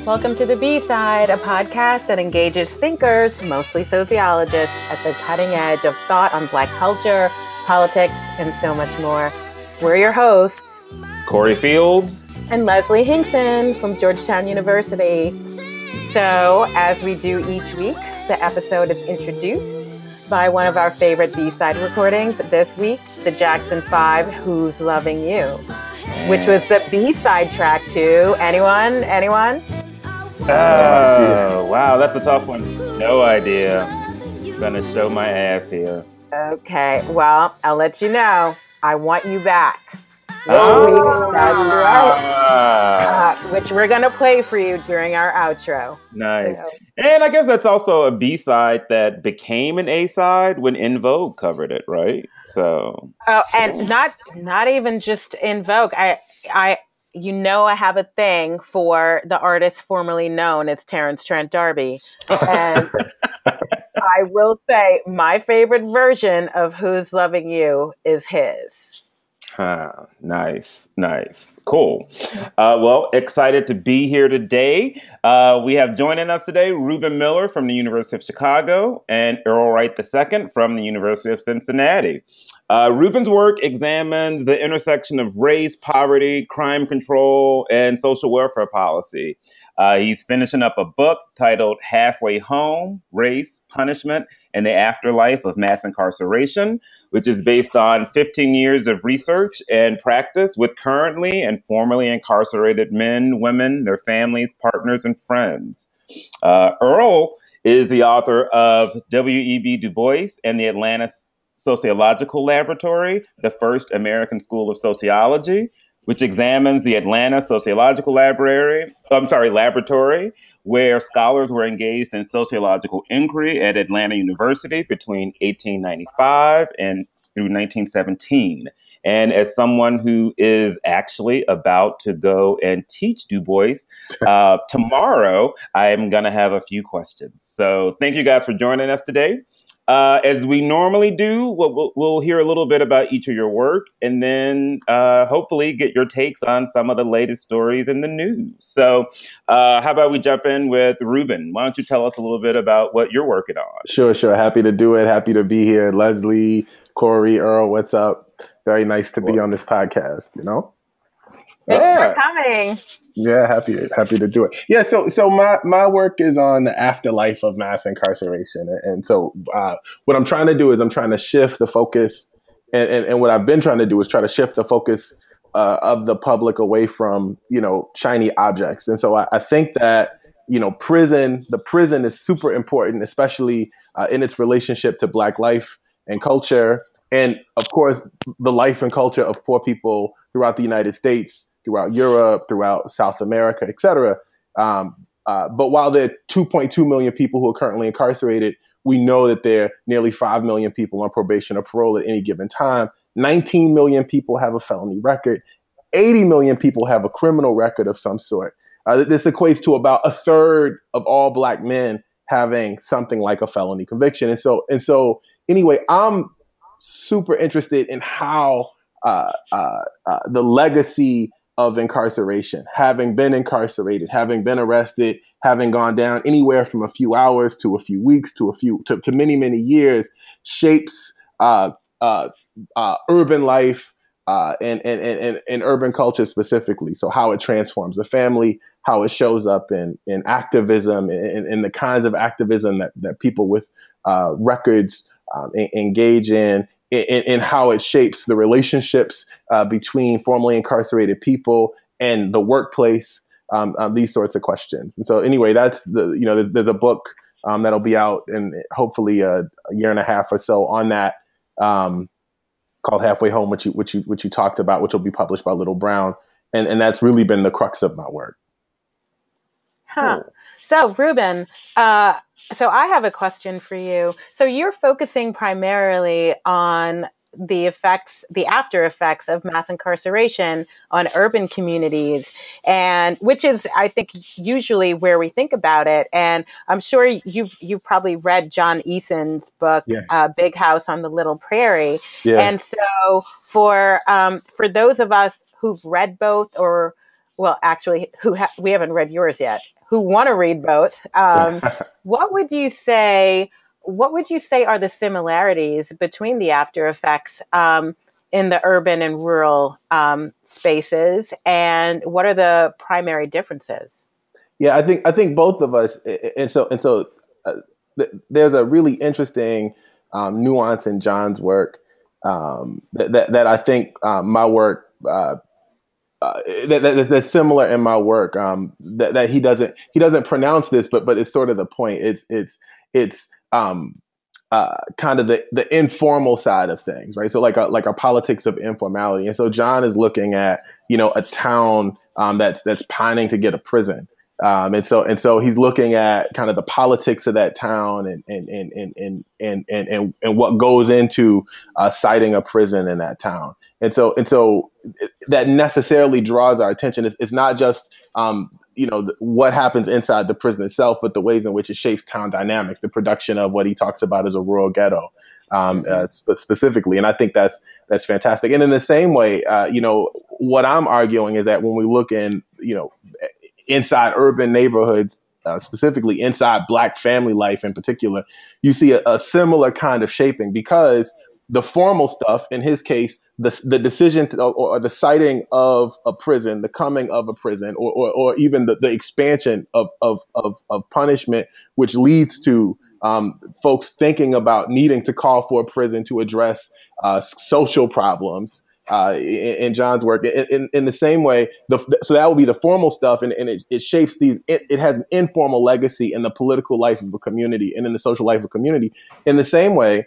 Welcome to The B-Side, a podcast that engages thinkers, mostly sociologists, at the cutting edge of thought on Black culture, politics, and so much more. We're your hosts, Corey Fields and Leslie Hinkson from Georgetown University. So, as we do each week, the episode is introduced by one of our favorite B-Side recordings. This week, the Jackson 5, Who's Loving You? Which was the B-side track to anyone? Oh, wow, that's a tough one. No idea. Gonna show my ass here. Okay, well, I'll let you know. I Want You Back. That's right. Which we're gonna play for you during our outro. Nice. So. And I guess that's also a B-side that became an A-side when En Vogue covered it, right? So. Oh, and not even just En Vogue. I have a thing for the artist formerly known as Terence Trent D'Arby. And I will say my favorite version of Who's Loving You is his. Nice. Cool. Well, excited to be here today. We have joining us today Reuben Miller from the University of Chicago and Earl Wright II from the University of Cincinnati. Reuben's work examines the intersection of race, poverty, crime control, and social welfare policy. He's finishing up a book titled Halfway Home, Race, Punishment, and the Afterlife of Mass Incarceration, which is based on 15 years of research and practice with currently and formerly incarcerated men, women, their families, partners, and friends. Earl is the author of W.E.B. Du Bois and the Atlanta Sociological Laboratory, the first American School of Sociology, which examines the Atlanta Sociological Laboratory, where scholars were engaged in sociological inquiry at Atlanta University between 1895 and through 1917. And as someone who is actually about to go and teach Du Bois tomorrow, I'm going to have a few questions. So thank you guys for joining us today. As we normally do, we'll hear a little bit about each of your work and then hopefully get your takes on some of the latest stories in the news. So how about we jump in with Reuben? Why don't you tell us a little bit about what you're working on? Sure. Happy to do it. Happy to be here. Leslie, Corey, Earl, what's up? Very nice to be on this podcast, Thanks for coming. Yeah, happy to do it. Yeah, so my work is on the afterlife of mass incarceration. And so what I'm trying to do is I'm trying to shift the focus, and what I've been trying to do is try to shift the focus of the public away from, shiny objects. And so I think that, the prison is super important, especially in its relationship to Black life and culture. And of course, the life and culture of poor people throughout the United States, throughout Europe, throughout South America, et cetera. But while there are 2.2 million people who are currently incarcerated, we know that there are nearly 5 million people on probation or parole at any given time. 19 million people have a felony record. 80 million people have a criminal record of some sort. This equates to about a third of all Black men having something like a felony conviction. And so anyway, I'm super interested in how the legacy of incarceration, having been incarcerated, having been arrested, having gone down anywhere from a few hours to a few weeks to many, many years, shapes urban life and urban culture specifically. So how it transforms the family, how it shows up in activism, in the kinds of activism that people with records engage in how it shapes the relationships between formerly incarcerated people and the workplace, these sorts of questions. And so anyway, that's there's a book that'll be out in hopefully a year and a half or so on that, called Halfway Home, which you talked about, which will be published by Little Brown. And that's really been the crux of my work. Huh. So, Reuben, so I have a question for you. So you're focusing primarily on the after effects of mass incarceration on urban communities, and which is, I think, usually where we think about it. And I'm sure you've probably read John Eason's book, Big House on the Little Prairie. Yeah. And so for those of us who've read both or well, actually, we haven't read yours yet, who want to read both. What would you say? What would you say are the similarities between the after effects in the urban and rural spaces, and what are the primary differences? Yeah, I think both of us, and so there's a really interesting nuance in John's work that I think my work that's similar in my work, that he doesn't pronounce this, but it's sort of the point. It's kind of the informal side of things, right? So like a politics of informality. And so John is looking at, a town that's pining to get a prison. And so he's looking at kind of the politics of that town and what goes into citing a prison in that town. And so that necessarily draws our attention. It's not just what happens inside the prison itself, but the ways in which it shapes town dynamics, the production of what he talks about as a rural ghetto, specifically. And I think that's fantastic. And in the same way, what I'm arguing is that when we look in, inside urban neighborhoods, specifically inside Black family life in particular, you see a similar kind of shaping, because the formal stuff, in his case, the decision or the citing of a prison, the coming of a prison, or even the expansion of punishment, which leads to folks thinking about needing to call for a prison to address social problems. In John's work, in the same way, so that will be the formal stuff, and it shapes these. It has an informal legacy in the political life of a community and in the social life of a community. In the same way,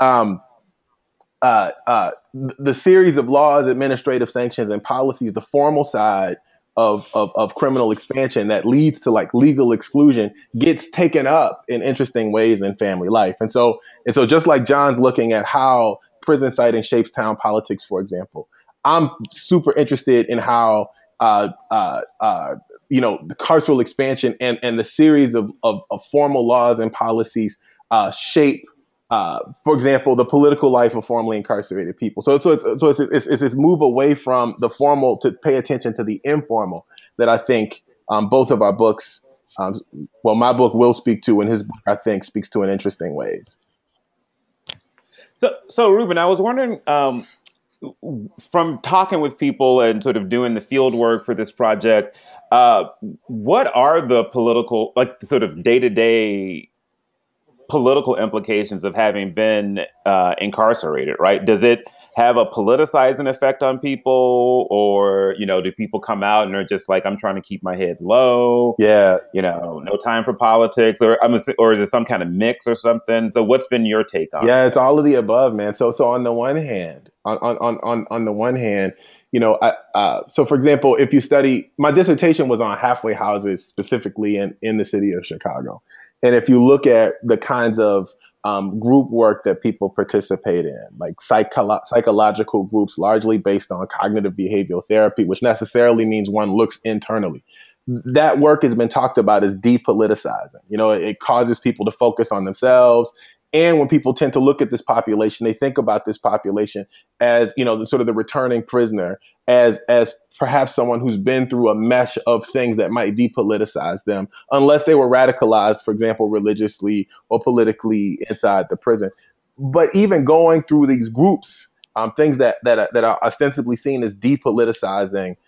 the series of laws, administrative sanctions, and policies, the formal side of criminal expansion that leads to like legal exclusion, gets taken up in interesting ways in family life. And so just like John's looking at how prison citing shapes town politics, for example, I'm super interested in how the carceral expansion and the series of formal laws and policies shape, for example, the political life of formerly incarcerated people. So it's this move away from the formal to pay attention to the informal that I think both of our books, my book will speak to, and his book, I think, speaks to in interesting ways. So Ruben, I was wondering, from talking with people and sort of doing the field work for this project, what are the political, like sort of day-to-day political implications of having been incarcerated, right? Does it have a politicizing effect on people, or, do people come out and are just like, I'm trying to keep my head low? Yeah. No time for politics, or is it some kind of mix or something? So what's been your take on it? Yeah, it's all of the above, man. So on the one hand, so for example, if you study, my dissertation was on halfway houses specifically in the city of Chicago. And if you look at the kinds of group work that people participate in, like psychological groups, largely based on cognitive behavioral therapy, which necessarily means one looks internally, that work has been talked about as depoliticizing. It causes people to focus on themselves. And when people tend to look at this population, they think about this population as, the returning prisoner, as perhaps someone who's been through a mesh of things that might depoliticize them, unless they were radicalized, for example, religiously or politically inside the prison. But even going through these groups, things that are ostensibly seen as depoliticizing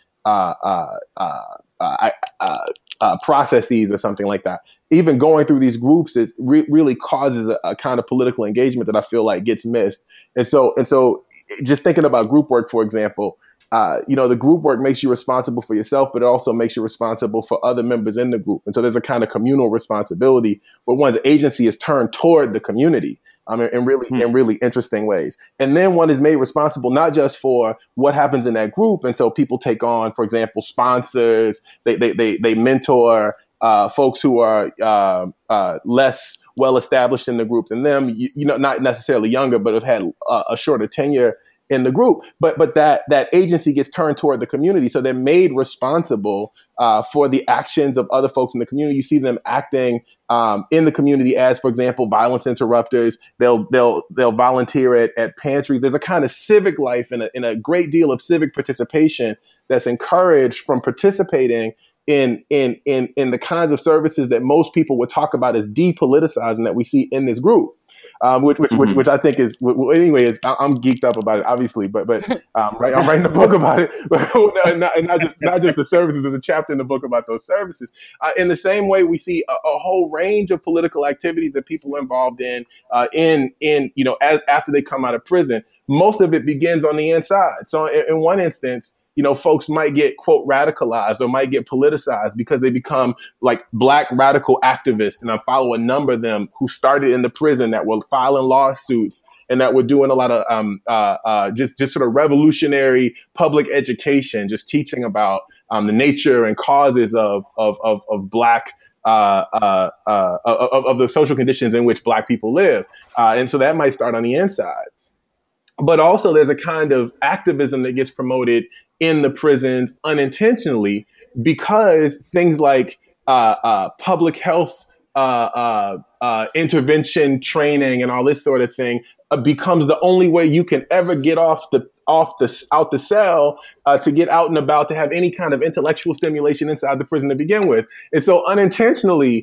processes or something like that, even going through these groups, it really causes a kind of political engagement that I feel like gets missed. And so just thinking about group work, for example, the group work makes you responsible for yourself, but it also makes you responsible for other members in the group. And so there's a kind of communal responsibility where one's agency is turned toward the community in really interesting ways. And then one is made responsible not just for what happens in that group. And so people take on, for example, sponsors, they mentor folks who are less well established in the group than them, not necessarily younger, but have had a shorter tenure in the group, but that agency gets turned toward the community. So they're made responsible for the actions of other folks in the community. You see them acting in the community as, for example, violence interrupters. They'll volunteer at pantries. There's a kind of civic life and a great deal of civic participation that's encouraged from participating in the kinds of services that most people would talk about as depoliticizing that we see in this group, which I think is, well, anyway, I'm geeked up about it, obviously, but I'm writing a book about it, and not just the services. There's a chapter in the book about those services. In the same way, we see a whole range of political activities that people are involved in as after they come out of prison. Most of it begins on the inside. So in one instance, folks might get, quote, radicalized or might get politicized because they become like Black radical activists. And I follow a number of them who started in the prison that were filing lawsuits and that were doing a lot of just sort of revolutionary public education, just teaching about the nature and causes of Black of the social conditions in which Black people live. And so that might start on the inside. But also there's a kind of activism that gets promoted in the prisons unintentionally because things like public health intervention training and all this sort of thing becomes the only way you can ever get out the cell to get out and about, to have any kind of intellectual stimulation inside the prison to begin with. And so unintentionally,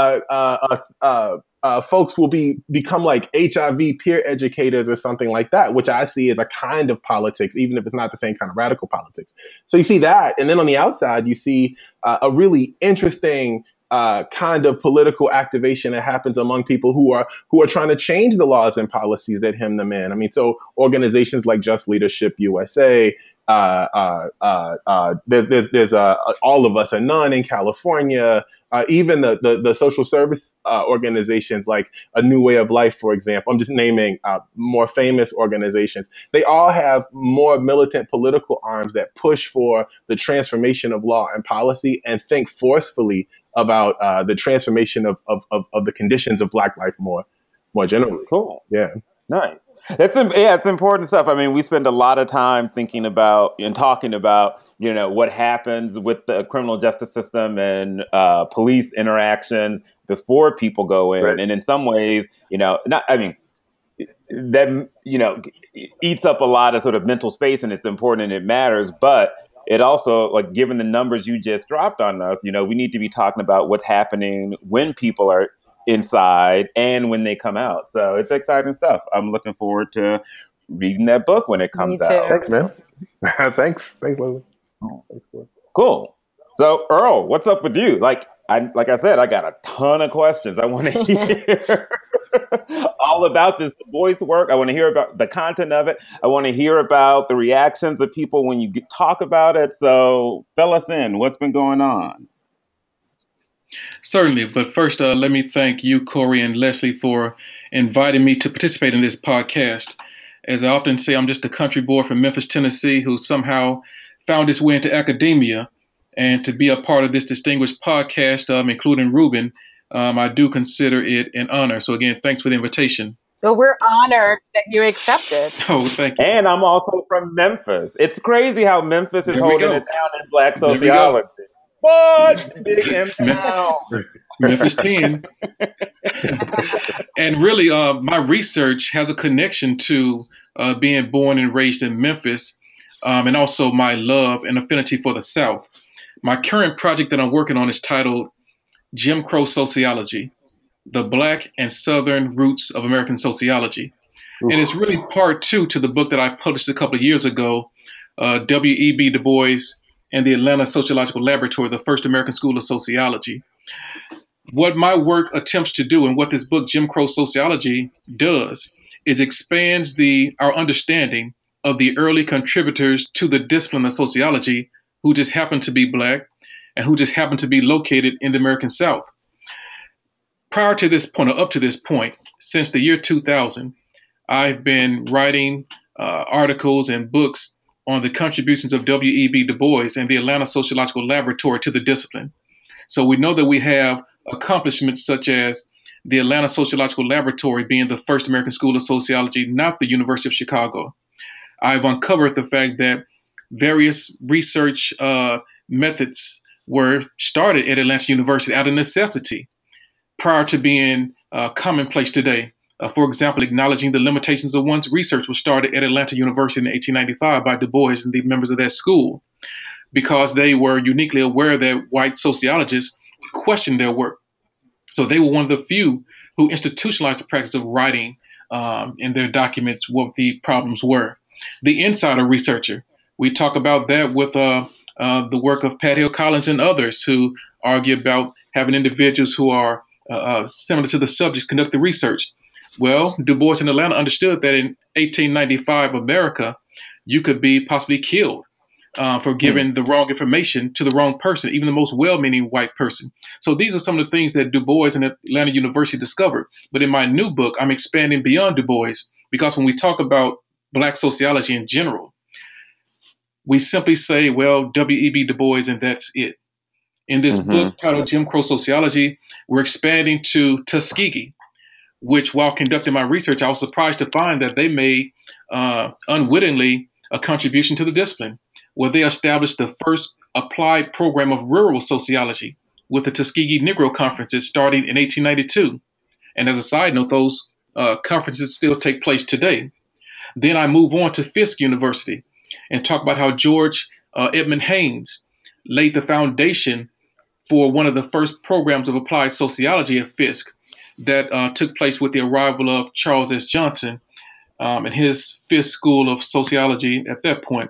folks will become like HIV peer educators or something like that, which I see as a kind of politics, even if it's not the same kind of radical politics. So you see that. And then on the outside, you see a really interesting kind of political activation that happens among people who are trying to change the laws and policies that hem them in. I mean, so organizations like Just Leadership USA, there's All of Us or None in California, even the social service organizations like A New Way of Life, for example. I'm just naming more famous organizations. They all have more militant political arms that push for the transformation of law and policy and think forcefully about the transformation of the conditions of Black life more generally. Cool. Yeah. Nice. It's important stuff. I mean, we spend a lot of time thinking about and talking about, what happens with the criminal justice system and police interactions before people go in. Right. And in some ways, that, eats up a lot of sort of mental space, and it's important and it matters. But it also, like, given the numbers you just dropped on us, we need to be talking about what's happening when people are inside and when they come out. So it's exciting stuff. I'm looking forward to reading that book when it comes out. Thanks, man. Thanks, Leslie. Thanks, man. Cool. So Earl, what's up with you? Like I said, I got a ton of questions. I want to hear all about this Du Bois work. I want to hear about the content of it. I want to hear about the reactions of people when you talk about it. So fill us in. What's been going on? Certainly. But first, let me thank you, Corey and Leslie, for inviting me to participate in this podcast. As I often say, I'm just a country boy from Memphis, Tennessee, who somehow found his way into academia. And to be a part of this distinguished podcast, including Ruben, I do consider it an honor. So again, thanks for the invitation. Well, we're honored that you accepted. Oh, thank you. And I'm also from Memphis. It's crazy how Memphis is holding it down in Black sociology. What? Big M town. Memphis 10. And really, my research has a connection to being born and raised in Memphis, and also my love and affinity for the South. My current project that I'm working on is titled Jim Crow Sociology, the Black and Southern Roots of American Sociology. Ooh. And it's really part 2 to the book that I published a couple of years ago, W.E.B. Du Bois and the Atlanta Sociological Laboratory, the First American School of Sociology. What my work attempts to do and what this book, Jim Crow Sociology, does is expands our understanding of the early contributors to the discipline of sociology who just happen to be Black and who just happen to be located in the American South. Prior to this point, or up to this point, since the year 2000, I've been writing articles and books on the contributions of W.E.B. Du Bois and the Atlanta Sociological Laboratory to the discipline. So we know that we have accomplishments such as the Atlanta Sociological Laboratory being the first American School of Sociology, not the University of Chicago. I've uncovered the fact that various research methods were started at Atlanta University out of necessity prior to being commonplace today. For example, acknowledging the limitations of one's research was started at Atlanta University in 1895 by Du Bois and the members of that school. because they were uniquely aware that white sociologists would question their work. So they were one of the few who institutionalized the practice of writing in their documents what the problems were. The insider researcher, we talk about that with the work of Pat Hill Collins and others who argue about having individuals who are similar to the subjects conduct the research. Well, Du Bois in Atlanta understood that in 1895 America, you could be possibly killed for giving the wrong information to the wrong person, even the most well-meaning white person. So these are some of the things that Du Bois and Atlanta University discovered. But in my new book, I'm expanding beyond Du Bois, because when we talk about Black sociology in general, we simply say, well, W.E.B. Du Bois, and that's it. In this book titled Jim Crow Sociology, we're expanding to Tuskegee, which, while conducting my research, I was surprised to find that they made unwittingly a contribution to the discipline, where they established the first applied program of rural sociology with the Tuskegee Negro Conferences starting in 1892. And as a side note, those conferences still take place today. Then I move on to Fisk University and talk about how George Edmund Haynes laid the foundation for one of the first programs of applied sociology at Fisk that took place with the arrival of Charles S. Johnson and his Fisk School of Sociology at that point.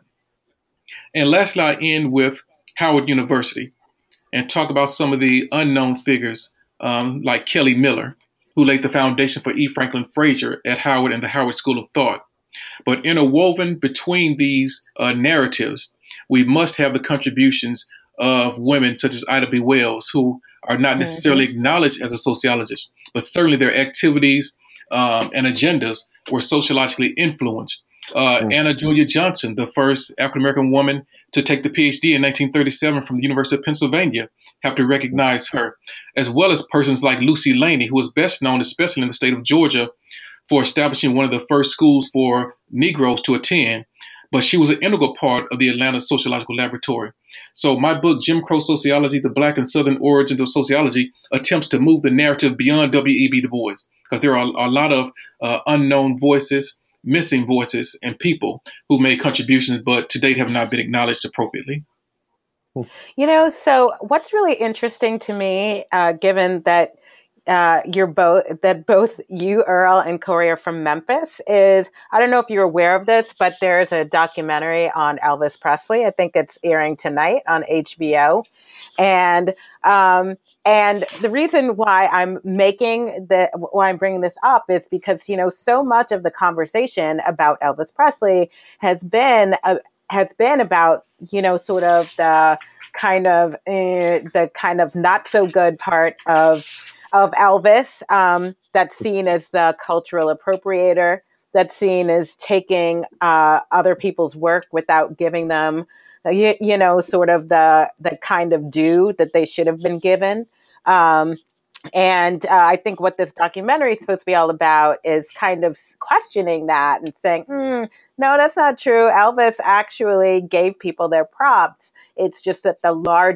And lastly, I end with Howard University and talk about some of the unknown figures like Kelly Miller, who laid the foundation for E. Franklin Frazier at Howard and the Howard School of Thought. But interwoven between these narratives, we must have the contributions of women such as Ida B. Wells, who are not necessarily acknowledged as a sociologist, but certainly their activities and agendas were sociologically influenced. Anna Julia Johnson, the first African-American woman to take the PhD in 1937 from the University of Pennsylvania, have to recognize her, as well as persons like Lucy Laney, who is best known, especially in the state of Georgia, for establishing one of the first schools for Negroes to attend. But she was an integral part of the Atlanta Sociological Laboratory. So my book, Jim Crow Sociology, The Black and Southern Origins of Sociology, attempts to move the narrative beyond W.E.B. Du Bois, because there are a lot of unknown voices, missing voices, and people who made contributions, but to date have not been acknowledged appropriately. You know, so what's really interesting to me, given that both you, Earl, and Corey are from Memphis, is, I don't know if you're aware of this, but there's a documentary on Elvis Presley. I think it's airing tonight on HBO. And the reason why I'm why I'm bringing this up is because, you know, so much of the conversation about Elvis Presley has been about, you know, sort of the kind of not so good part of Elvis, that's seen as the cultural appropriator, that's seen as taking other people's work without giving them, you know, sort of the kind of due that they should have been given. And I think what this documentary is supposed to be all about is kind of questioning that and saying, no, that's not true. Elvis actually gave people their props. It's just that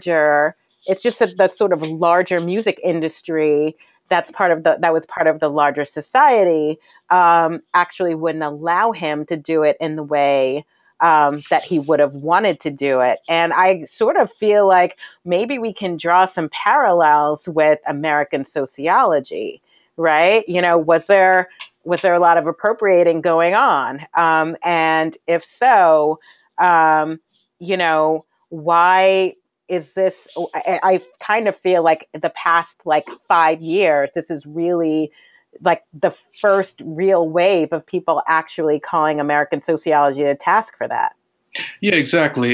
the sort of larger music industry that was part of the larger society actually wouldn't allow him to do it in the way that he would have wanted to do it. And I sort of feel like maybe we can draw some parallels with American sociology, right? You know, was there a lot of appropriating going on? And if so, you know, why is this? I kind of feel like the past 5 years, this is really like the first real wave of people actually calling American sociology to task for that. Yeah, exactly.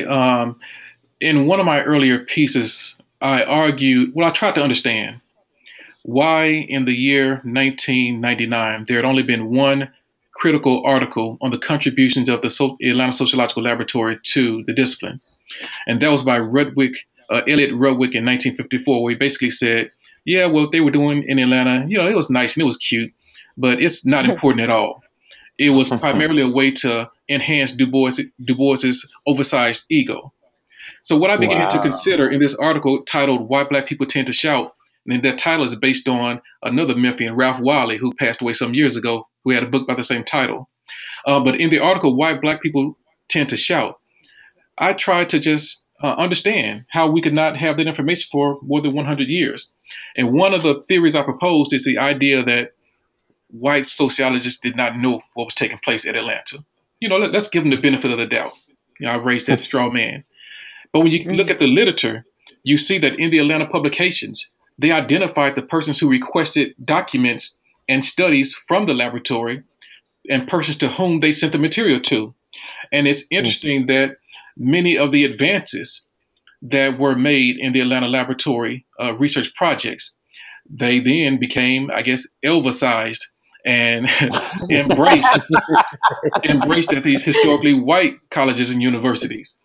In one of my earlier pieces, I tried to understand why in the year 1999, there had only been one critical article on the contributions of the Atlanta Sociological Laboratory to the discipline. And that was by Elliot Rudwick in 1954, where he basically said, yeah, what they were doing in Atlanta, you know, it was nice and it was cute, but it's not important at all. It was primarily a way to enhance Du Bois's oversized ego. So what I began to consider in this article titled Why Black People Tend to Shout, and that title is based on another Memphian, Ralph Wiley, who passed away some years ago, who had a book by the same title. But in the article, Why Black People Tend to Shout, I tried to just understand how we could not have that information for more than 100 years. And one of the theories I proposed is the idea that white sociologists did not know what was taking place at Atlanta. Let's give them the benefit of the doubt. I raised that straw man. But when you look at the literature, you see that in the Atlanta publications, they identified the persons who requested documents and studies from the laboratory and persons to whom they sent the material to. And it's interesting that many of the advances that were made in the Atlanta laboratory research projects, they then became, I guess, Elvisized and embraced at these historically white colleges and universities.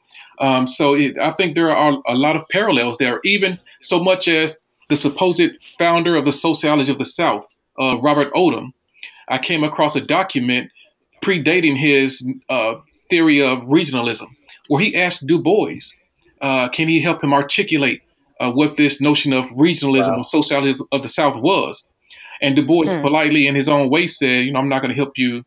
I think there are a lot of parallels there, even so much as the supposed founder of the sociology of the South, Robert Odom. I came across a document predating his theory of regionalism, where he asked Du Bois, can he help him articulate what this notion of regionalism or sociology of the South was? And Du Bois politely, in his own way, said, I'm not going to help you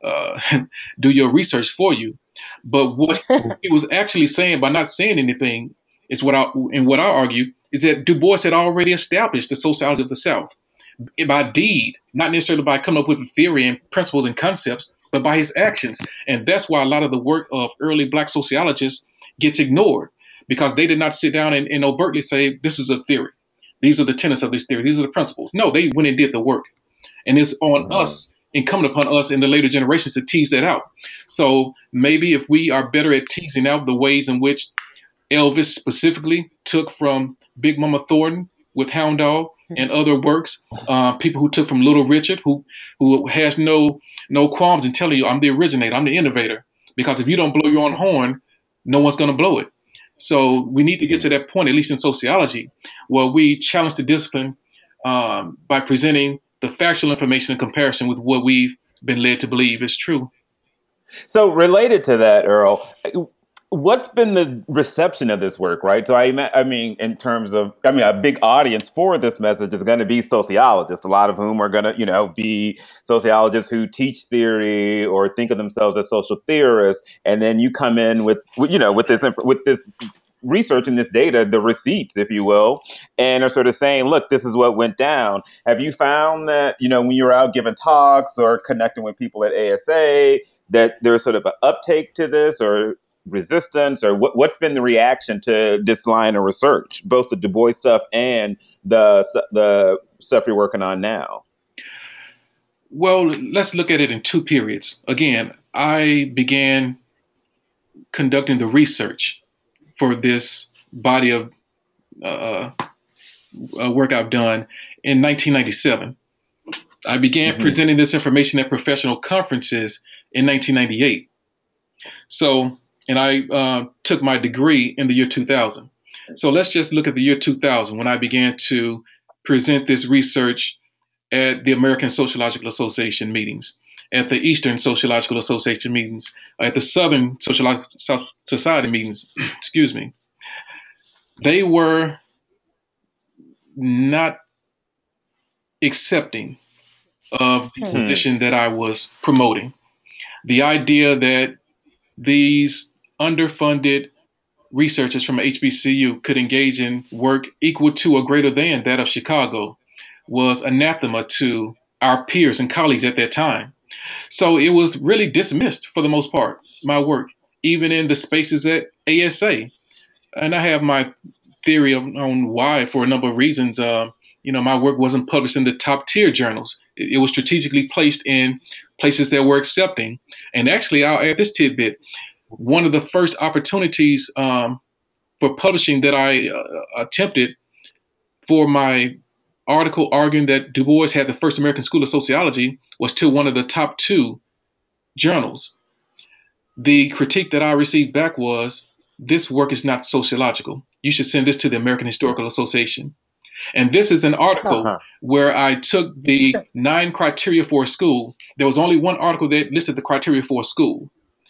do your research for you. But what he was actually saying by not saying anything is what I argue is that Du Bois had already established the sociology of the South by deed, not necessarily by coming up with a theory and principles and concepts, but by his actions. And that's why a lot of the work of early Black sociologists gets ignored, because they did not sit down and overtly say, this is a theory. These are the tenets of this theory. These are the principles. No, they went and did the work. And it's on us, incumbent upon us in the later generations to tease that out. So maybe if we are better at teasing out the ways in which Elvis specifically took from Big Mama Thornton with Hound Dog and other works, people who took from Little Richard, who has no qualms in telling you, I'm the originator, I'm the innovator. Because if you don't blow your own horn, no one's going to blow it. So we need to get to that point, at least in sociology, where we challenge the discipline by presenting the factual information in comparison with what we've been led to believe is true. So related to that, Earl, what's been the reception of this work, right? So I mean, in terms of, a big audience for this message is going to be sociologists, a lot of whom are going to, be sociologists who teach theory or think of themselves as social theorists. And then you come in with this research and this data, the receipts, if you will, and are sort of saying, look, this is what went down. Have you found that, when you're out giving talks or connecting with people at ASA, that there's sort of an uptake to this or resistance, or what's been the reaction to this line of research, both the Du Bois stuff and the stuff you're working on now? Well, let's look at it in two periods. Again, I began conducting the research for this body of work I've done in 1997. I began presenting this information at professional conferences in 1998. And I took my degree in the year 2000. So let's just look at the year 2000, when I began to present this research at the American Sociological Association meetings, at the Eastern Sociological Association meetings, at the Southern Sociological Society meetings, excuse me. They were not accepting of the position that I was promoting. The idea that these underfunded researchers from HBCU could engage in work equal to or greater than that of Chicago was anathema to our peers and colleagues at that time. So it was really dismissed for the most part, my work, even in the spaces at ASA. And I have my theory on why, for a number of reasons. My work wasn't published in the top tier journals. It was strategically placed in places that were accepting. And actually, I'll add this tidbit. One of the first opportunities for publishing that I attempted for my article arguing that Du Bois had the first American School of Sociology was to one of the top two journals. The critique that I received back was, this work is not sociological. You should send this to the American Historical Association. And this is an article where I took the 9 criteria for a school. There was only one article that listed the criteria for a school.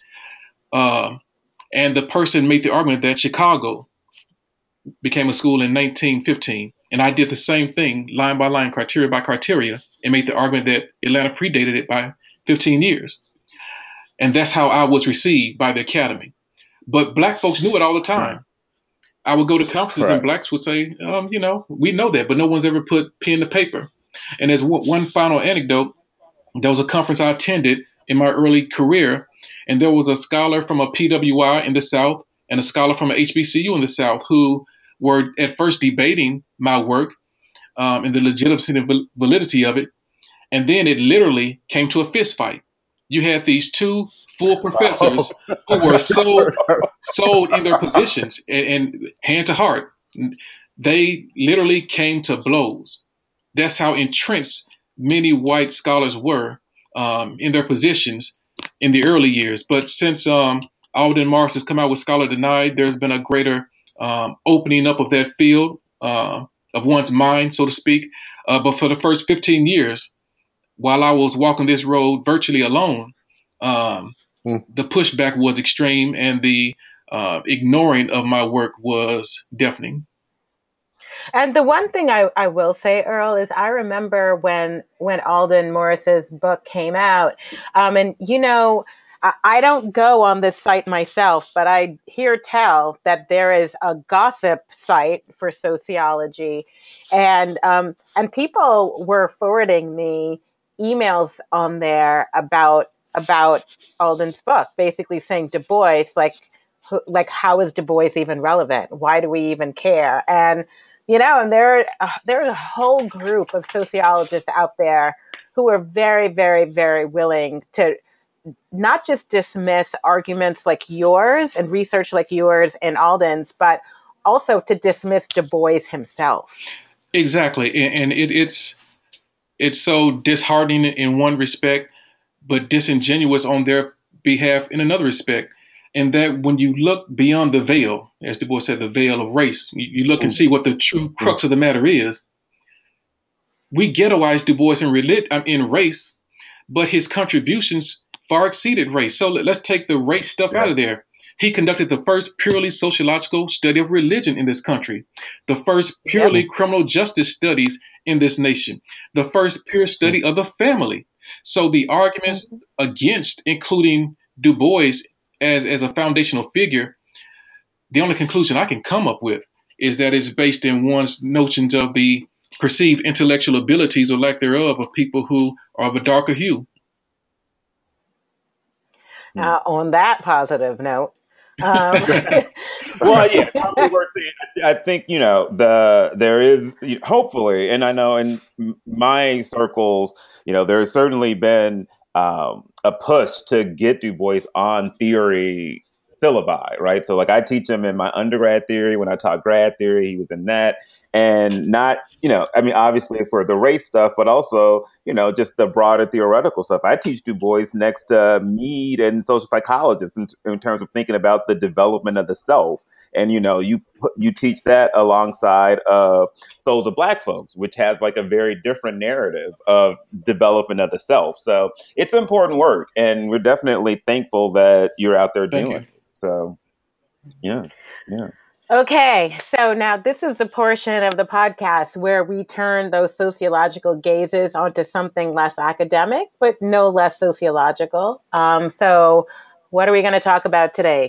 And the person made the argument that Chicago became a school in 1915. And I did the same thing, line by line, criteria by criteria, and made the argument that Atlanta predated it by 15 years. And that's how I was received by the academy. But Black folks knew it all the time. I would go to conferences Correct. and blacks would say, we know that, but no one's ever put pen to paper. And as one final anecdote, there was a conference I attended in my early career, and there was a scholar from a PWI in the South and a scholar from an HBCU in the South who were at first debating my work and the legitimacy and validity of it. And then it literally came to a fist fight. You had these two full professors who were so sold in their positions and hand to heart. They literally came to blows. That's how entrenched many white scholars were in their positions in the early years. But since Alden Morris has come out with Scholar Denied, there's been a greater opening up of that field of one's mind, so to speak. But for the first 15 years, while I was walking this road virtually alone, the pushback was extreme and the ignoring of my work was deafening. And the one thing I will say, Earl, is I remember when Alden Morris's book came out, and I don't go on this site myself, but I hear tell that there is a gossip site for sociology, and people were forwarding me emails on there about Alden's book, basically saying Du Bois, like how is Du Bois even relevant? Why do we even care? And and there's a whole group of sociologists out there who are very, very, very willing to not just dismiss arguments like yours and research like yours and Alden's, but also to dismiss Du Bois himself. Exactly. And it's so disheartening in one respect, but disingenuous on their behalf in another respect. And that when you look beyond the veil, as Du Bois said, the veil of race, you look and see what the true crux of the matter is. We ghettoized Du Bois in race, but his contributions far exceeded race. So let's take the race stuff out of there. He conducted the first purely sociological study of religion in this country, the first purely criminal justice studies in this nation, the first pure study of the family. So the arguments against including Du Bois as a foundational figure, the only conclusion I can come up with is that it's based in one's notions of the perceived intellectual abilities or lack thereof of people who are of a darker hue. On that positive note. Well, yeah, probably worth it. I think, there is hopefully, and I know in my circles, there's certainly been a push to get Du Bois on theory syllabi, right? So like I teach him in my undergrad theory. When I taught grad theory, he was in that. And not, obviously for the race stuff, but also, just the broader theoretical stuff. I teach Du Bois next to Mead and social psychologists in terms of thinking about the development of the self. And, you teach that alongside Souls of Black Folks, which has like a very different narrative of development of the self. So it's important work. And we're definitely thankful that you're out there doing it. So, yeah. Okay, so now this is the portion of the podcast where we turn those sociological gazes onto something less academic, but no less sociological. So what are we going to talk about today?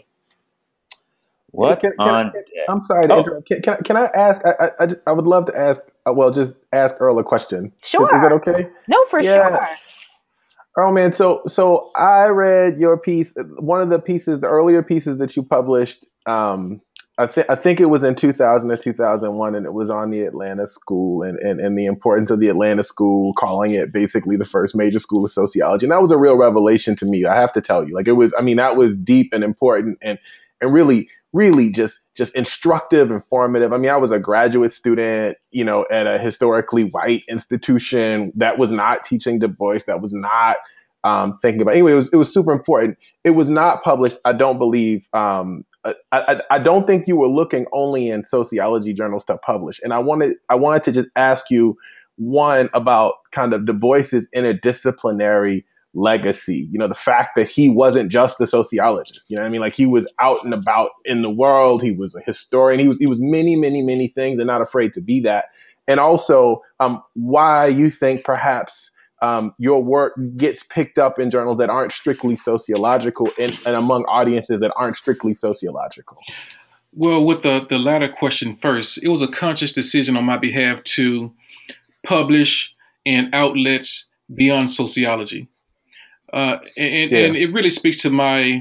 I'm sorry to interrupt. Can I ask? I would love to ask. Just ask Earl a question. Sure. Is that okay? No, for sure. Earl, man. So I read your piece. One of the earlier pieces that you published. I think it was in 2000 or 2001, and it was on the Atlanta School and the importance of the Atlanta School, calling it basically the first major school of sociology. And that was a real revelation to me. I have to tell you, that was deep and important and really, really just instructive, informative. I was a graduate student, at a historically white institution that was not teaching Du Bois, that was not thinking about. Anyway, it was super important. It was not published, I don't believe. I don't think you were looking only in sociology journals to publish. And I wanted to just ask you one about kind of Du Bois's interdisciplinary legacy. The fact that he wasn't just a sociologist. Like he was out and about in the world. He was a historian. He was many, many, many things, and not afraid to be that. And also why you think perhaps your work gets picked up in journals that aren't strictly sociological and among audiences that aren't strictly sociological. Well, with the latter question first, it was a conscious decision on my behalf to publish in outlets beyond sociology. And it really speaks to my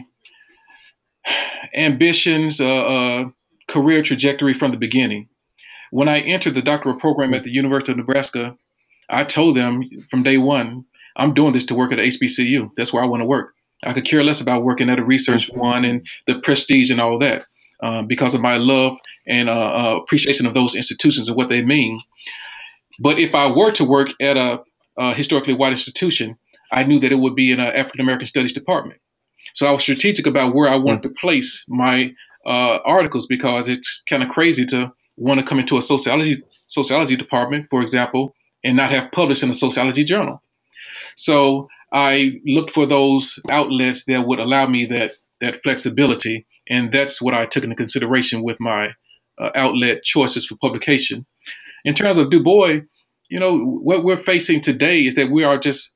ambitions, career trajectory from the beginning. When I entered the doctoral program at the University of Nebraska, I told them from day one, I'm doing this to work at HBCU. That's where I want to work. I could care less about working at a research one and the prestige and all that because of my love and appreciation of those institutions and what they mean. But if I were to work at a historically white institution, I knew that it would be in an African American Studies department. So I was strategic about where I wanted to place my articles because it's kind of crazy to want to come into a sociology department, for example, and not have published in a sociology journal. So I looked for those outlets that would allow me that flexibility, and that's what I took into consideration with my outlet choices for publication. In terms of Du Bois, what we're facing today is that we are just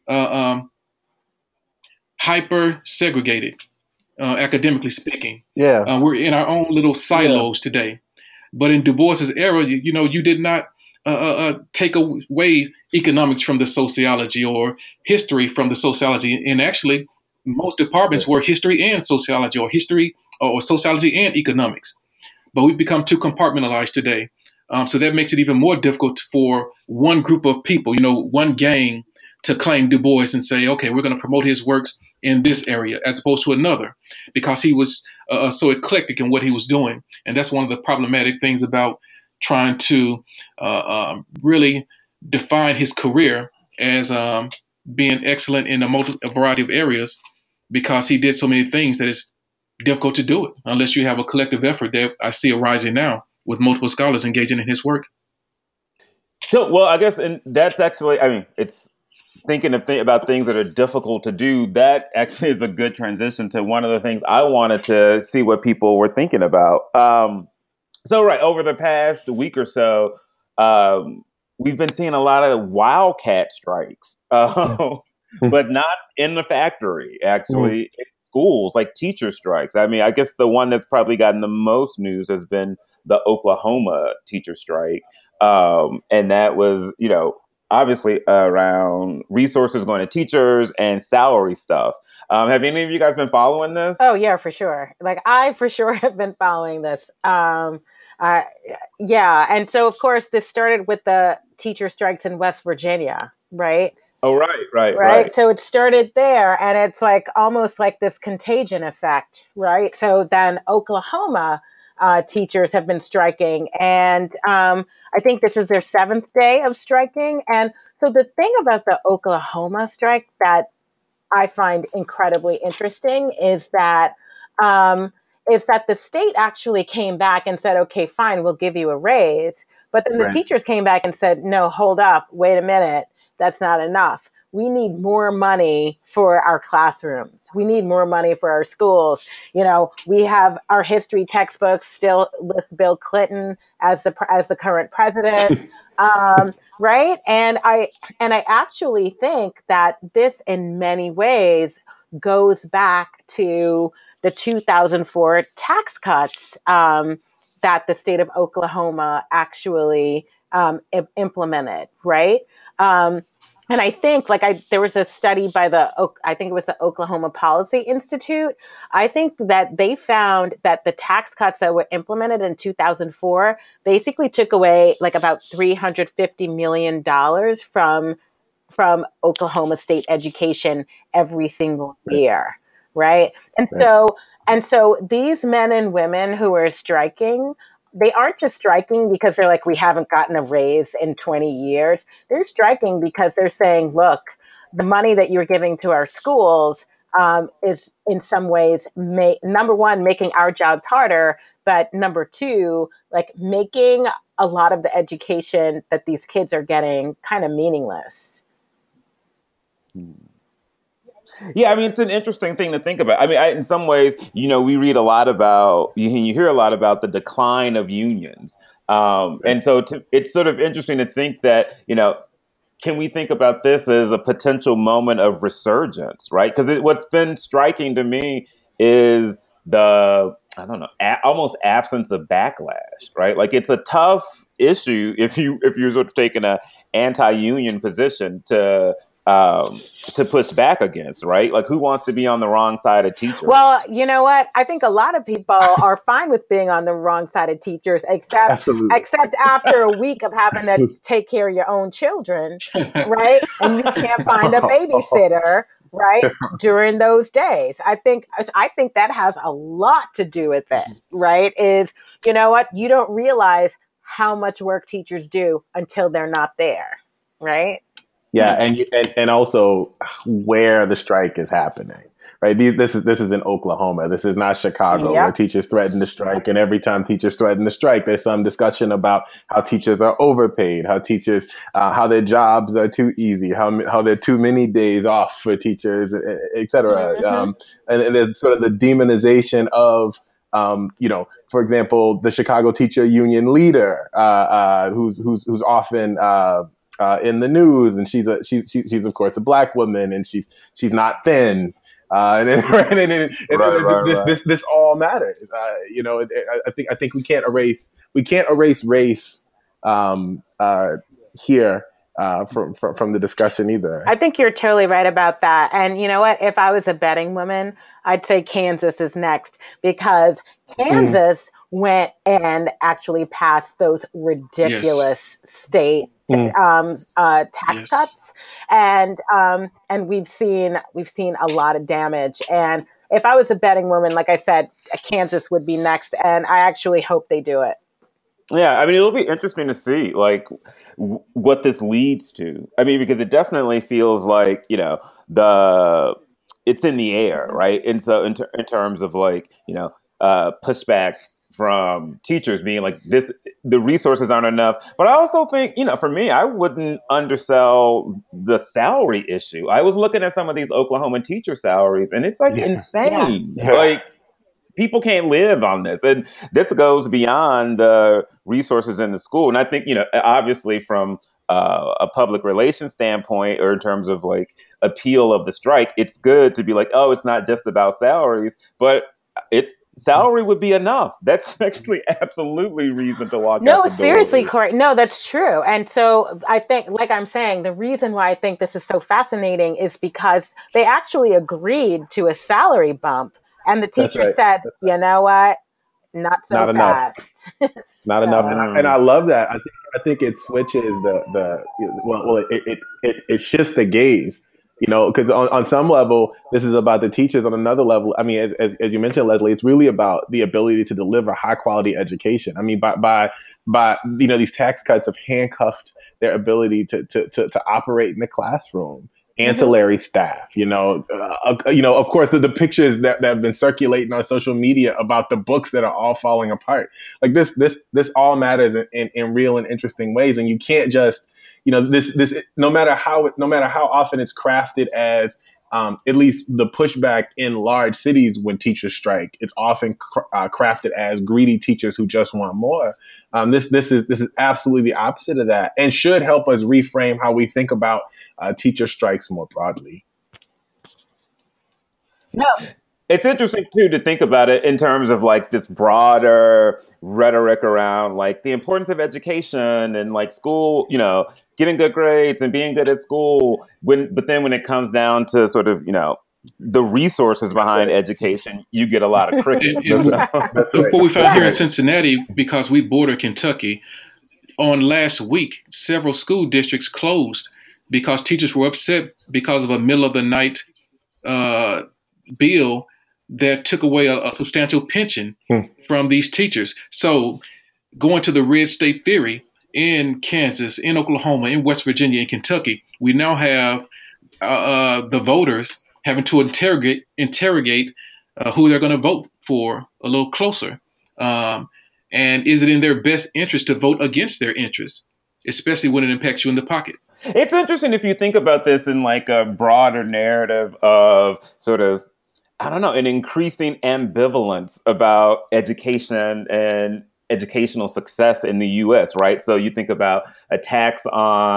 hyper segregated, academically speaking. Yeah. We're in our own little silos today. But in Du Bois's era, you did not take away economics from the sociology or history from the sociology. And actually, most departments were history and sociology, or history or sociology and economics. But we've become too compartmentalized today. So that makes it even more difficult for one group of people, one gang, to claim Du Bois and say, okay, we're going to promote his works in this area as opposed to another, because he was so eclectic in what he was doing. And that's one of the problematic things about trying to really define his career as being excellent in a variety of areas, because he did so many things that it's difficult to do it unless you have a collective effort that I see arising now with multiple scholars engaging in his work. So, well, I guess, and that's actually, it's thinking about things that are difficult to do. That actually is a good transition to one of the things I wanted to see what people were thinking about. So, right, over the past week or so, we've been seeing a lot of wildcat strikes, but not in the factory, actually, in schools, like teacher strikes. I guess the one that's probably gotten the most news has been the Oklahoma teacher strike. And that was, obviously around resources going to teachers and salary stuff. Have any of you guys been following this? Oh, yeah, for sure. I for sure have been following this. Yeah. And so, of course, this started with the teacher strikes in West Virginia, right? Oh, right. So it started there, and it's almost like this contagion effect, right? So then Oklahoma teachers have been striking, and I think this is their 7th day of striking. And so the thing about the Oklahoma strike that I find incredibly interesting is that the state actually came back and said, okay, fine, we'll give you a raise. But then the teachers came back and said, no, hold up, wait a minute, that's not enough. We need more money for our classrooms. We need more money for our schools. We have our history textbooks still list Bill Clinton as the current president, right? And I actually think that this, in many ways, goes back to the 2004 tax cuts that the state of Oklahoma actually implemented, right? And I think there was a study by I think it was the Oklahoma Policy Institute. I think that they found that the tax cuts that were implemented in 2004 basically took away about $350 million from Oklahoma state education every single year. Right. And so these men and women who are striking, they aren't just striking because they're we haven't gotten a raise in 20 years. They're striking because they're saying, look, the money that you're giving to our schools is in some ways, number one, making our jobs harder. But number two, making a lot of the education that these kids are getting kind of meaningless. Yeah, it's an interesting thing to think about. In some ways, we read a lot about, you hear a lot about the decline of unions. And so it's sort of interesting to think that, can we think about this as a potential moment of resurgence, right? Because what's been striking to me is the I don't know, almost absence of backlash, right? Like it's a tough issue if you're sort of taking a anti-union position to push back against, right? Like who wants to be on the wrong side of teachers? Well, you know what? I think a lot of people are fine with being on the wrong side of teachers, except after a week of having to take care of your own children, right? And you can't find a babysitter, right, during those days. I think that has a lot to do with it, right? Is, you know what? You don't realize how much work teachers do until they're not there, right? Yeah, and also where the strike is happening, right? This is in Oklahoma. This is not Chicago, where teachers threaten to strike. And every time teachers threaten to strike, there's some discussion about how teachers are overpaid, how teachers, how their jobs are too easy, how there are too many days off for teachers, et cetera. And there's sort of the demonization of, for example, the Chicago teacher union leader, who's often in the news, and she's of course a Black woman, and she's not thin, this all matters. I think we can't erase race here from the discussion either. I think you're totally right about that. And you know what? If I was a betting woman, I'd say Kansas is next, because Kansas went and actually passed those ridiculous state tax cuts, and we've seen a lot of damage. And if I was a betting woman, like I said, Kansas would be next, and I actually hope they do it. Yeah, I mean, it'll be interesting to see like what this leads to. I mean, because it definitely feels like, it's in the air, right? And so in terms of like, pushback from teachers being like this, the resources aren't enough. But I also think, for me, I wouldn't undersell the salary issue. I was looking at some of these Oklahoma teacher salaries, and it's like insane. Yeah. Like people can't live on this. And this goes beyond the resources in the school. And I think, obviously from a public relations standpoint, or in terms of like appeal of the strike, it's good to be like, oh, it's not just about salaries, but salary would be enough. That's actually absolutely reason to walk out the door. No, seriously, Corey. No, that's true. And so I think, like I'm saying, the reason why I think this is so fascinating is because they actually agreed to a salary bump. And the teacher said, you know what? Not fast. Not enough. And I love that. I think it switches it shifts the gaze. Because on some level, this is about the teachers. On another level, I mean, as you mentioned, Leslie, it's really about the ability to deliver high quality education. I mean, by these tax cuts have handcuffed their ability to operate in the classroom. Ancillary staff, of course, the pictures that have been circulating on social media about the books that are all falling apart. Like this all matters in real and interesting ways, and you can't just. This no matter how often it's crafted as at least the pushback in large cities when teachers strike, it's often crafted as greedy teachers who just want more. This is absolutely the opposite of that, and should help us reframe how we think about teacher strikes more broadly. No. It's interesting, too, to think about it in terms of like this broader rhetoric around like the importance of education and like school, getting good grades and being good at school. But then when it comes down to sort of, the resources behind education, you get a lot of crickets. That's right. What we found here in Cincinnati, because we border Kentucky, on last week, several school districts closed because teachers were upset because of a middle of the night bill that took away a substantial pension from these teachers. So going to the red state theory, in Kansas, in Oklahoma, in West Virginia, in Kentucky, we now have the voters having to interrogate who they're going to vote for a little closer. And is it in their best interest to vote against their interests, especially when it impacts you in the pocket? It's interesting if you think about this in like a broader narrative of sort of, I don't know, an increasing ambivalence about education and educational success in the U.S., right? So you think about attacks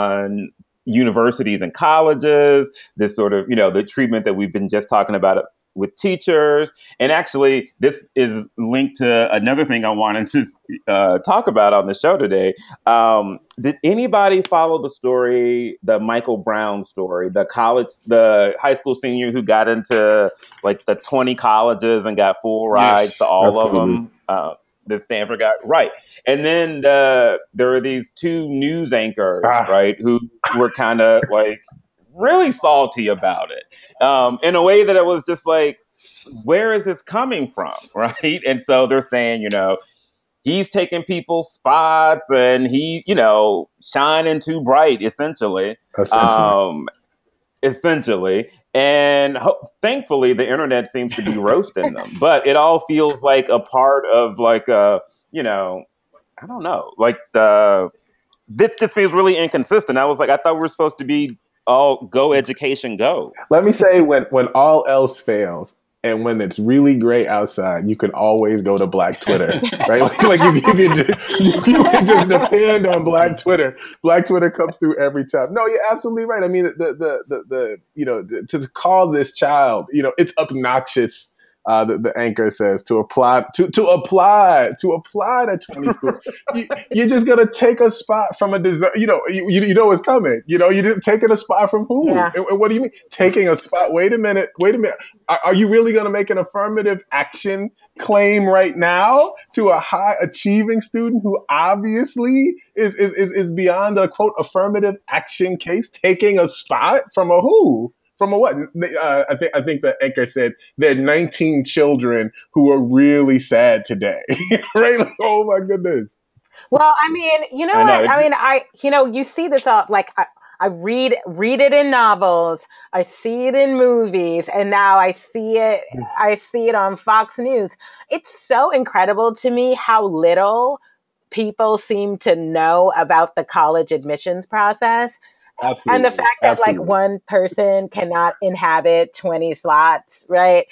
on universities and colleges, this sort of, the treatment that we've been just talking about with teachers. And actually, this is linked to another thing I wanted to talk about on the show today. Did anybody follow the story, the Michael Brown story, the high school senior who got into like the 20 colleges and got full rides to all absolutely. of them? That Stanford got right. And then there are these two news anchors, right, who were kind of like really salty about it in a way that it was just like, where is this coming from, right? And so they're saying, he's taking people's spots and he, shining too bright, essentially. And thankfully, the internet seems to be roasting them. But it all feels like a part of like I don't know, like this just feels really inconsistent. I thought we were supposed to be all go education, go. Let me say, when all else fails, and when it's really great outside, you can always go to Black Twitter, right? like you can just depend on Black Twitter. Black Twitter comes through every time. No, you're absolutely right. I mean, to call this child, it's obnoxious. The anchor says to apply to 20 schools. You're just gonna take a spot from a deserve. You know it's coming. You didn't taking a spot from who? Yeah. And what do you mean taking a spot? Wait a minute. Are you really gonna make an affirmative action claim right now to a high achieving student who obviously is beyond a quote affirmative action case, taking a spot from a who? From a what? I think the anchor said there are 19 children who are really sad today. Right? Like, oh my goodness. Well, I mean, you know what? I mean, you see this all like I read it in novels, I see it in movies, and now I see it on Fox News. It's so incredible to me how little people seem to know about the college admissions process. Absolutely. And the fact that like one person cannot inhabit 20 slots, right?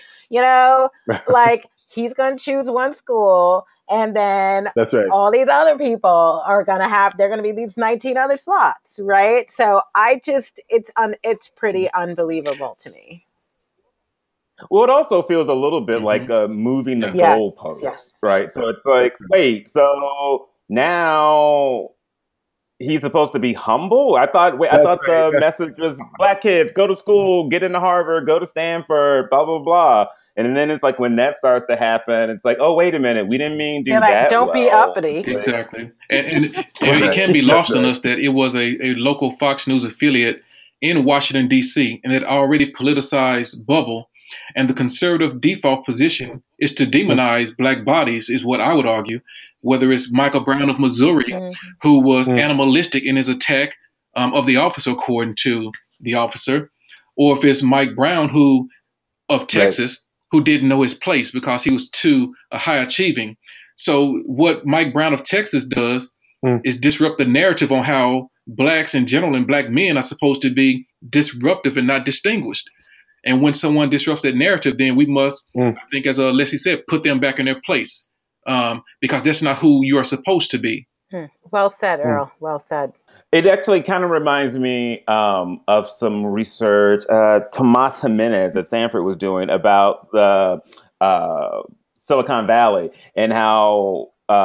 Like he's going to choose one school and then that's right. All these other people are going to be these 19 other slots, right? So it's pretty unbelievable to me. Well, it also feels a little bit like moving the goalposts, right? So it's like, wait, so now he's supposed to be humble? I thought the message was Black kids, go to school, get into Harvard, go to Stanford, blah, blah, blah. And then it's like when that starts to happen, it's like, oh, wait a minute, we didn't mean do that. Don't be uppity. Exactly. And it can't be lost on us that it was a local Fox News affiliate in Washington, D.C., and that already politicized bubble. And the conservative default position is to demonize Black bodies, is what I would argue, whether it's Michael Brown of Missouri, who was animalistic in his attack of the officer, according to the officer, or if it's Mike Brown of Texas, who didn't know his place because he was too high achieving. So what Mike Brown of Texas does is disrupt the narrative on how Blacks in general and Black men are supposed to be disruptive and not distinguished. And when someone disrupts that narrative, then we must, I think, as Leslie said, put them back in their place because that's not who you are supposed to be. Well said, Earl. Well said. It actually kind of reminds me of some research Tomas Jimenez at Stanford was doing about the Silicon Valley and how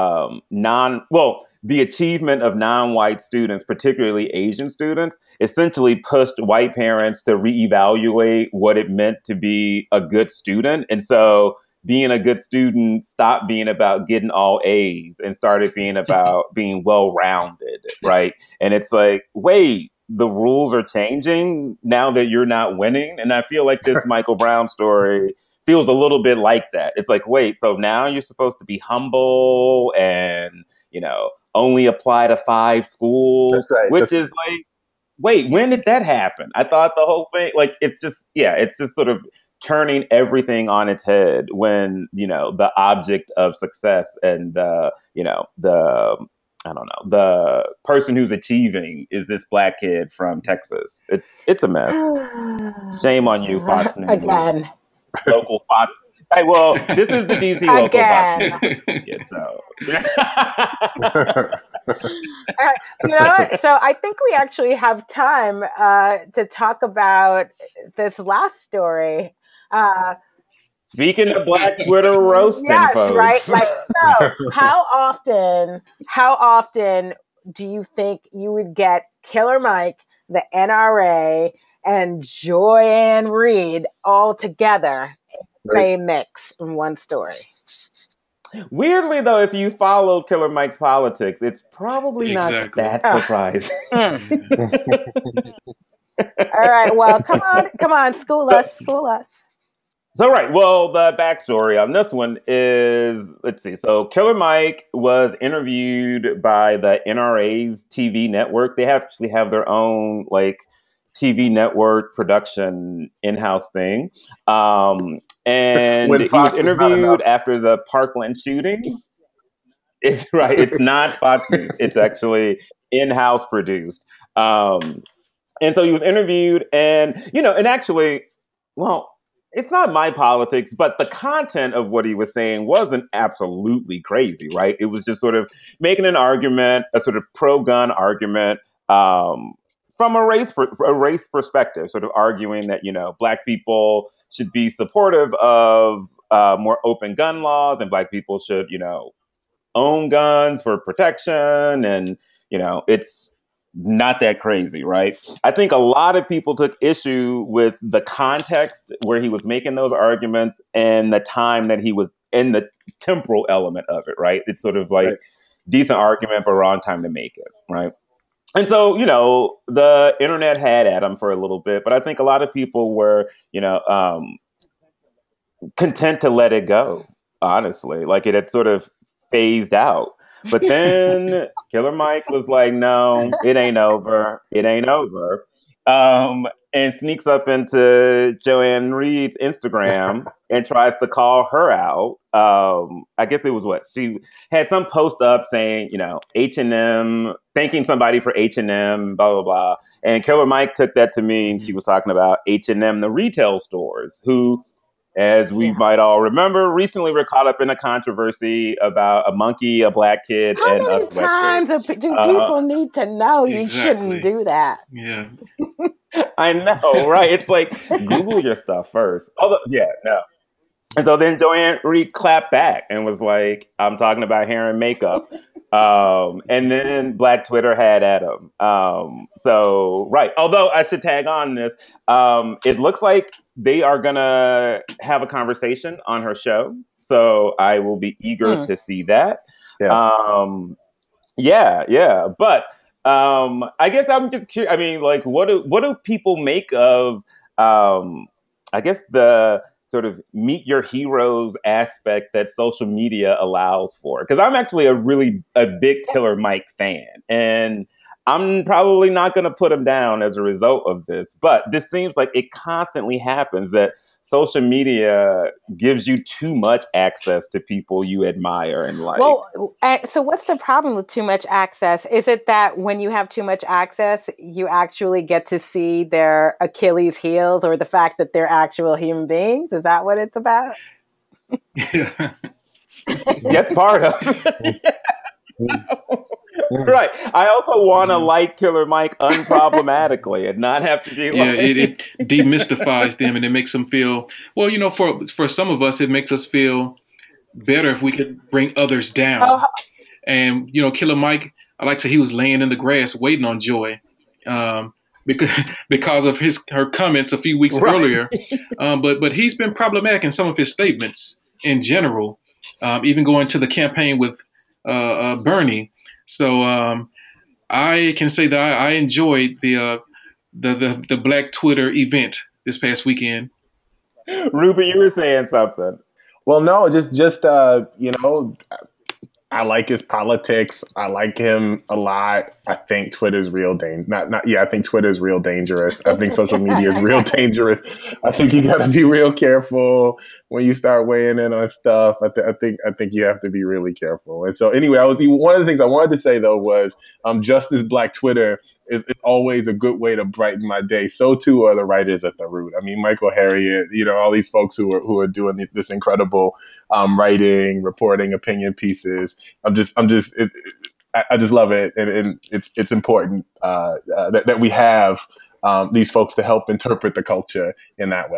the achievement of non-white students, particularly Asian students, essentially pushed white parents to reevaluate what it meant to be a good student. And so being a good student stopped being about getting all A's and started being about being well-rounded, right? And it's like, wait, the rules are changing now that you're not winning? And I feel like this Michael Brown story feels a little bit like that. It's like, wait, so now you're supposed to be humble and, only apply to 5 schools, which is like, wait, when did that happen? I thought the whole thing, like, it's just sort of turning everything on its head when, the object of success and the person who's achieving is this Black kid from Texas. It's a mess. Shame on you, Fox News. Again. Local Fox. Hey, well, this is the DC local Fox News. You know what? So I think we actually have time to talk about this last story. Speaking of Black Twitter roasting, yes, folks. right? Like, so how often do you think you would get Killer Mike, the NRA, and Joy-Ann Reid all together in the same mix in one story? Weirdly, though, if you followed Killer Mike's politics, it's probably not that surprising. All right, well, come on, school us. So, right. Well, the backstory on this one is, let's see. So Killer Mike was interviewed by the NRA's TV network. They actually have their own like TV network production in-house thing. And he was interviewed after the Parkland shooting. It's right. It's not Fox News. It's actually in-house produced. And so he was interviewed and actually, well, it's not my politics, but the content of what he was saying wasn't absolutely crazy, right? It was just sort of making an argument, a sort of pro-gun argument from a race perspective, sort of arguing that, Black people should be supportive of more open gun laws and Black people should, own guns for protection. And, it's not that crazy, right? I think a lot of people took issue with the context where he was making those arguments and the time that he was in, the temporal element of it, right? It's sort of like decent argument, but wrong time to make it, right? And so, the internet had at him for a little bit, but I think a lot of people were, content to let it go, honestly. Like it had sort of phased out. But then Killer Mike was like, no, it ain't over. It ain't over. And sneaks up into Joy-Ann Reid's Instagram and tries to call her out. I guess it was she had some post up saying, H&M, thanking somebody for H&M, blah, blah, blah. And Killer Mike took that to mean she was talking about H&M, the retail stores, who, as we might all remember, recently we're caught up in a controversy about a monkey, a Black kid, and a sweatshirt. How many times do people need to know you shouldn't do that? Yeah. I know, right? It's like, Google your stuff first. Although, no. And so then Joy-Ann Reid clapped back and was like, I'm talking about hair and makeup. And then Black Twitter had at him. So, right. Although I should tag on this, it looks like they are going to have a conversation on her show. So I will be eager to see that. Yeah. But I guess I'm just curious. I mean, like, what do people make of, I guess, the sort of meet your heroes aspect that social media allows for? Because I'm actually a big Killer Mike fan. And I'm probably not going to put him down as a result of this, but this seems like it constantly happens that social media gives you too much access to people you admire and like. Well, so what's the problem with too much access? Is it that when you have too much access, you actually get to see their Achilles heels or the fact that they're actual human beings? Is that what it's about? Yeah. That's part of it. Right. I also want to like Killer Mike unproblematically and not have to be like... Yeah, it demystifies them and it makes them feel... Well, for some of us, it makes us feel better if we could bring others down. And, Killer Mike, I like to say he was laying in the grass waiting on Joy because of her comments a few weeks earlier. But he's been problematic in some of his statements in general, even going to the campaign with Bernie. So I can say that I enjoyed the Black Twitter event this past weekend. Ruben, you were saying something. Well, no, just I like his politics. I like him a lot. I think Twitter's real I think Twitter's real dangerous. I think social media is real dangerous. I think you got to be real careful when you start weighing in on stuff. I think you have to be really careful. And so anyway, one of the things I wanted to say though was just as Black Twitter is always a good way to brighten my day. So too are the writers at The Root. I mean, Michael Harriot, all these folks who are doing this incredible writing, reporting, opinion pieces. I just love it, and it's important that we have these folks to help interpret the culture in that way.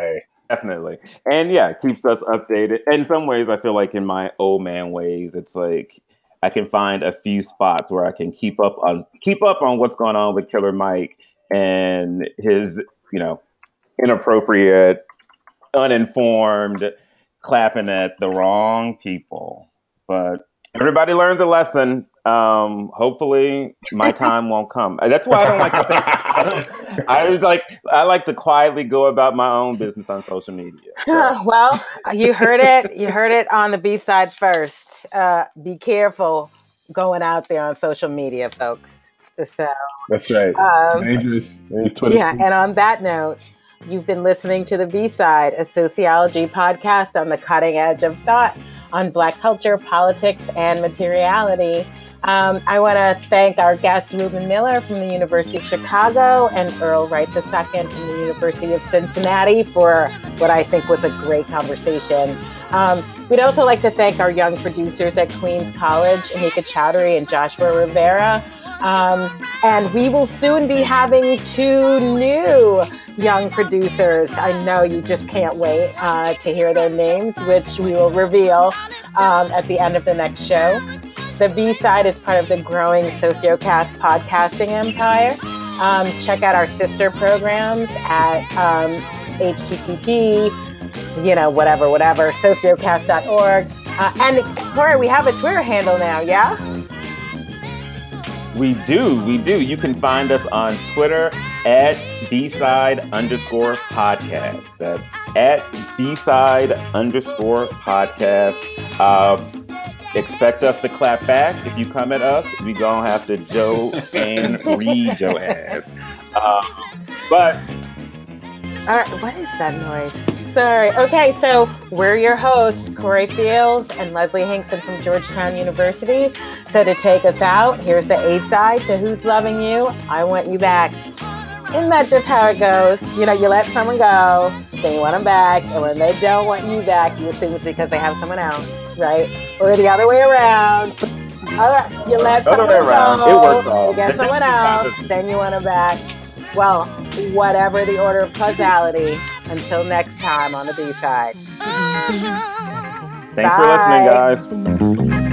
Definitely. And yeah, it keeps us updated. In some ways, I feel like in my old man ways, it's like I can find a few spots where I can keep up on what's going on with Killer Mike and his, inappropriate, uninformed clapping at the wrong people. But everybody learns a lesson. Hopefully my time won't come. That's why I don't like to say I like to quietly go about my own business on social media. So. Well, you heard it on the B-side first. Be careful going out there on social media, folks. So that's right. Dangerous. Twitter. Yeah, and on that note, you've been listening to the B-side, a sociology podcast on the cutting edge of thought on Black culture, politics, and materiality. I want to thank our guests, Reuben Miller from the University of Chicago and Earl Wright II from the University of Cincinnati for what I think was a great conversation. We'd also like to thank our young producers at Queens College, Anika Chowdhury and Joshua Rivera. And we will soon be having 2 new young producers. I know you just can't wait to hear their names, which we will reveal at the end of the next show. The B-side is part of the growing Sociocast podcasting empire. Check out our sister programs at http, whatever, sociocast.org. And Corey, we have a Twitter handle now, yeah? We do. You can find us on Twitter at B-side_podcast. That's at B-side_podcast. Expect us to clap back. If you come at us, we gonna have to Joe and read your ass. But all right, what is that noise? Sorry. Okay, so we're your hosts, Corey Fields and Leslie Hinkson from Georgetown University. So to take us out, here's the A-side to Who's Loving You? I Want You Back. Isn't that just how it goes? You let someone go, then you want them back, and when they don't want you back, you assume it's because they have someone else, right? Or the other way around. All right, you let someone go, it works all. You get someone else, then you want them back. Well, whatever the order of causality, until next time on the B-side. Thanks for listening, guys.